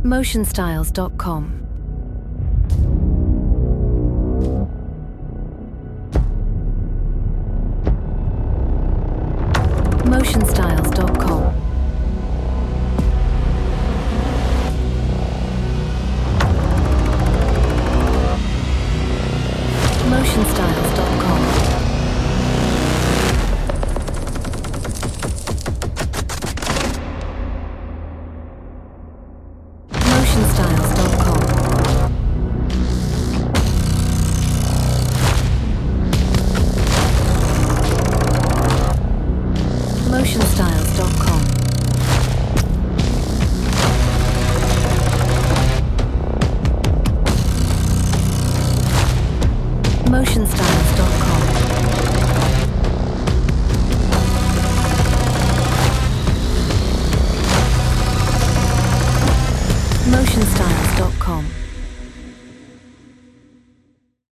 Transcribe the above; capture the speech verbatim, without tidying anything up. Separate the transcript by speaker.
Speaker 1: motion styles dot com. motion styles dot com. motion styles dot com. motion styles dot com. motion styles dot com. motion styles dot com. motion styles dot com.